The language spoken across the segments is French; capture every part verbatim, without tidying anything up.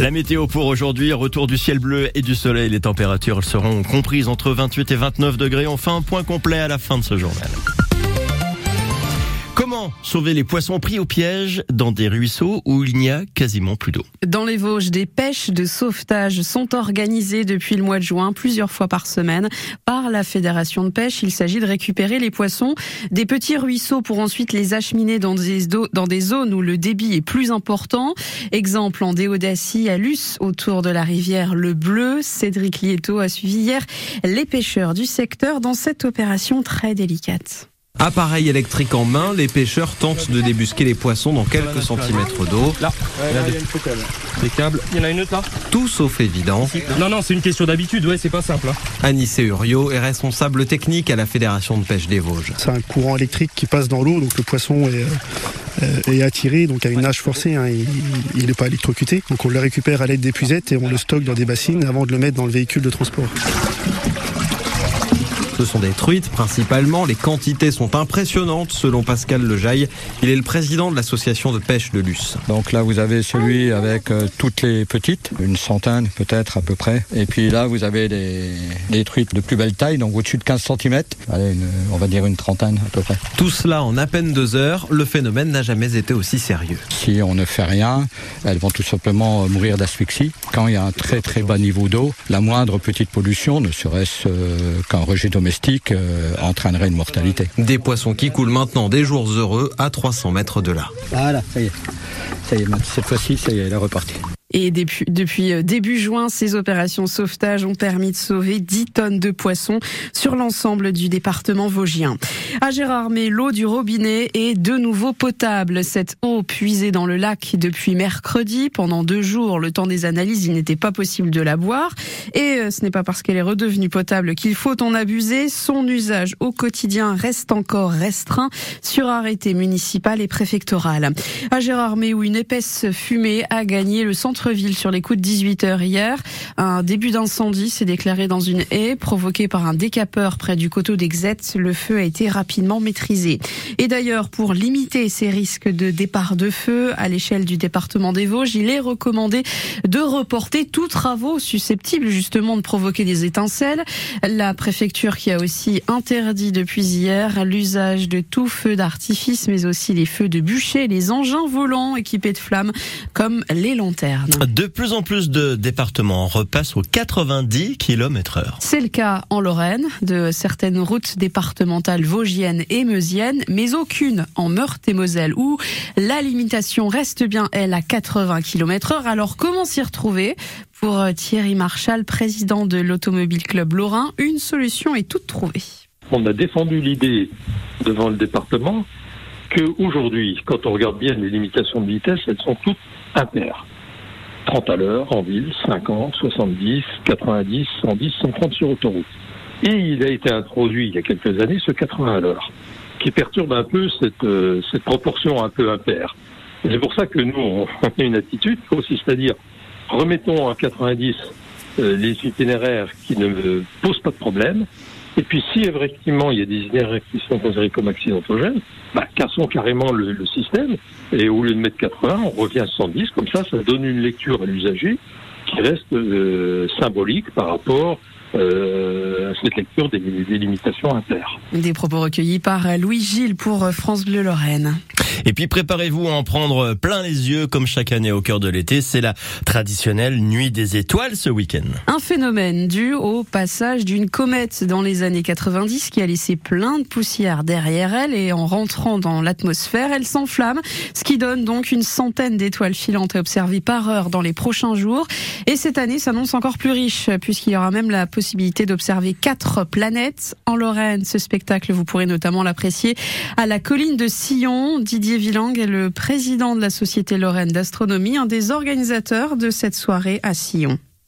La météo pour aujourd'hui, retour du ciel bleu et du soleil. Les températures seront comprises entre vingt-huit et vingt-neuf degrés. On fait un point complet à la fin de ce journal. Comment sauver les poissons pris au piège dans des ruisseaux où il n'y a quasiment plus d'eau? Dans les Vosges, des pêches de sauvetage sont organisées depuis le mois de juin, plusieurs fois par semaine, par la Fédération de pêche. Il s'agit de récupérer les poissons des petits ruisseaux pour ensuite les acheminer dans des, dans des zones où le débit est plus important. Exemple en Déodacie, à Luce, autour de la rivière Le Bleu. Cédric Lieto a suivi hier les pêcheurs du secteur dans cette opération très délicate. Appareil électrique en main, les pêcheurs tentent de débusquer les poissons dans quelques centimètres d'eau. Là, il y a une câble. Des câbles. Il y en a une autre là. Tout sauf évident. Non, non, c'est une question d'habitude, ouais, c'est pas simple. Hein. Anicé Uriot est responsable technique à la Fédération de pêche des Vosges. C'est un courant électrique qui passe dans l'eau, donc le poisson est, euh, est attiré, donc à une nage forcée, hein, il n'est pas électrocuté. Donc on le récupère à l'aide d'épuisettes et on le stocke dans des bassines avant de le mettre dans le véhicule de transport. Ce sont des truites principalement, les quantités sont impressionnantes selon Pascal Lejaille. Il est le président de l'association de pêche de Luce. Donc là vous avez celui avec euh, toutes les petites, une centaine peut-être à peu près. Et puis là vous avez des, des truites de plus belle taille, donc au-dessus de quinze centimètres. Allez, une, on va dire une trentaine à peu près. Tout cela en à peine deux heures, le phénomène n'a jamais été aussi sérieux. Si on ne fait rien, elles vont tout simplement mourir d'asphyxie. Quand il y a un très très bas niveau d'eau, la moindre petite pollution, ne serait-ce euh, qu'un rejet d'eau domestique euh, entraînerait une mortalité. Des poissons qui coulent maintenant des jours heureux à trois cents mètres de là. Voilà, ça y est. Ça y est, cette fois-ci, ça y est, elle est repartie. Et depuis, depuis début juin, ces opérations sauvetage ont permis de sauver dix tonnes de poissons sur l'ensemble du département vosgien. À Gérardmer, l'eau du robinet est de nouveau potable. Cette eau puisée dans le lac depuis mercredi, pendant deux jours, le temps des analyses, il n'était pas possible de la boire. Et ce n'est pas parce qu'elle est redevenue potable qu'il faut en abuser. Son usage au quotidien reste encore restreint sur arrêté municipal et préfectoral. À Gérardmer, où une épaisse fumée a gagné le centre ville sur les coups de dix-huit heures hier. Un début d'incendie s'est déclaré dans une haie provoqué par un décapeur près du coteau d'Exet. Le feu a été rapidement maîtrisé. Et d'ailleurs, pour limiter ces risques de départ de feu à l'échelle du département des Vosges, il est recommandé de reporter tous travaux susceptibles justement de provoquer des étincelles. La préfecture qui a aussi interdit depuis hier l'usage de tout feu d'artifice, mais aussi les feux de bûcher, les engins volants équipés de flammes comme les lanternes. De plus en plus de départements repassent aux quatre-vingt-dix kilomètres heure. C'est le cas en Lorraine, de certaines routes départementales vosgiennes et meusiennes, mais aucune en Meurthe et Moselle, où la limitation reste bien, elle, à quatre-vingts kilomètres heure. Alors comment s'y retrouver? Pour Thierry Marchal, président de l'Automobile Club Lorrain, une solution est toute trouvée. On a défendu l'idée devant le département qu'aujourd'hui, quand on regarde bien les limitations de vitesse, elles sont toutes impaires. trente à l'heure en ville, cinquante, soixante-dix, quatre-vingt-dix, cent dix, cent trente sur autoroute. Et il a été introduit il y a quelques années ce quatre-vingts à l'heure, qui perturbe un peu cette, euh, cette proportion un peu impaire. Et c'est pour ça que nous, on a une attitude aussi, c'est-à-dire remettons à quatre-vingt-dix euh, les itinéraires qui ne posent pas de problème. Et puis si effectivement il y a des itinéraires qui sont considérés comme accidentogènes, bah, cassons carrément le, le système et au lieu de mettre quatre-vingts, on revient à soixante-dix, comme ça ça donne une lecture à l'usager qui reste euh, symbolique par rapport euh, à cette lecture des, des limitations impaires. Des propos recueillis par Louis Gilles pour France Bleu Lorraine. Et puis préparez-vous à en prendre plein les yeux comme chaque année au cœur de l'été. C'est la traditionnelle nuit des étoiles ce week-end. Un phénomène dû au passage d'une comète dans les années quatre-vingt-dix qui a laissé plein de poussière derrière elle et en rentrant dans l'atmosphère, elle s'enflamme. Ce qui donne donc une centaine d'étoiles filantes à observer par heure dans les prochains jours. Et cette année s'annonce encore plus riche puisqu'il y aura même la possibilité d'observer quatre planètes. En Lorraine, ce spectacle, vous pourrez notamment l'apprécier à la colline de Sillon. Didier Villang est le président de la Société Lorraine d'Astronomie, un des organisateurs de cette soirée à Sillon.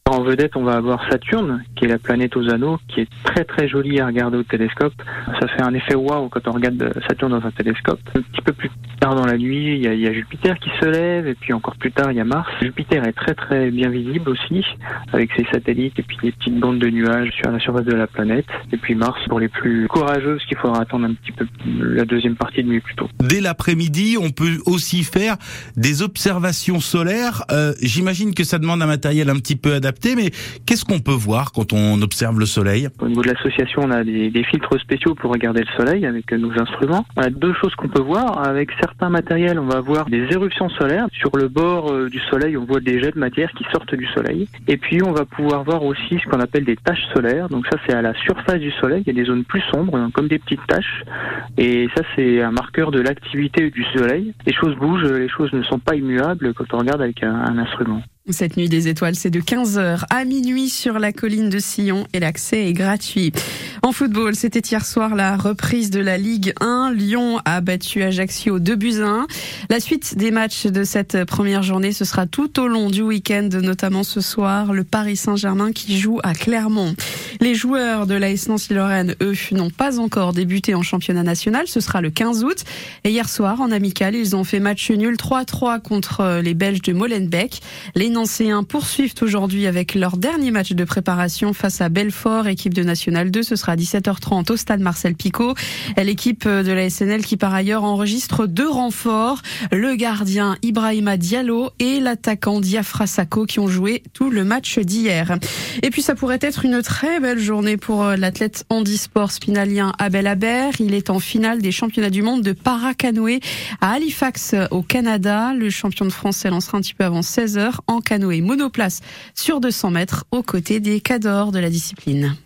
En vedette, on va avoir Saturne, qui est la planète aux anneaux, qui est très très jolie à regarder au télescope. Ça fait un effet waouh quand on regarde Saturne dans un télescope. Un petit peu plus tard dans la nuit, il y a, il y a Jupiter qui se lève, et puis encore plus tard, il y a Mars. Jupiter est très très bien visible aussi, avec ses satellites et puis des petites bandes de nuages sur la surface de la planète. Et puis Mars, pour les plus courageux, parce qu'il faudra attendre un petit peu la deuxième partie de nuit plutôt. Dès l'après-midi, on peut aussi faire des observations solaires. Euh, j'imagine que ça demande un matériel un petit peu adapté. Mais qu'est-ce qu'on peut voir quand on observe le soleil ? Au niveau de l'association, on a des, des filtres spéciaux pour regarder le soleil avec nos instruments. On a deux choses qu'on peut voir. Avec certains matériels, on va voir des éruptions solaires. Sur le bord euh, du soleil, on voit des jets de matière qui sortent du soleil. Et puis, on va pouvoir voir aussi ce qu'on appelle des taches solaires. Donc ça, c'est à la surface du soleil. Il y a des zones plus sombres, hein, comme des petites taches. Et ça, c'est un marqueur de l'activité du soleil. Les choses bougent, les choses ne sont pas immuables quand on regarde avec un, un instrument. Cette nuit des étoiles, c'est de quinze heures à minuit sur la colline de Sillon et l'accès est gratuit. En football, c'était hier soir la reprise de la Ligue un. Lyon a battu Ajaccio deux buts à un. La suite des matchs de cette première journée, ce sera tout au long du week-end, notamment ce soir, le Paris Saint-Germain qui joue à Clermont. Les joueurs de l'A S Nancy-Lorraine, eux, n'ont pas encore débuté en championnat national. Ce sera le quinze août. Et hier soir, en amical, ils ont fait match nul trois à trois contre les Belges de Molenbeek. Les Nancéens poursuivent aujourd'hui avec leur dernier match de préparation face à Belfort, équipe de National deux. Ce sera à dix-sept heures trente au stade Marcel Picot. L'équipe de la S N L qui par ailleurs enregistre deux renforts, le gardien Ibrahima Diallo et l'attaquant Diafra Sakho qui ont joué tout le match d'hier. Et puis ça pourrait être une très belle journée pour l'athlète handisport spinalien Abel Haber. Il est en finale des championnats du monde de para-canoë à Halifax au Canada. Le champion de France s'élancera un petit peu avant seize heures en canoë monoplace sur deux cents mètres aux côtés des cadors de la discipline.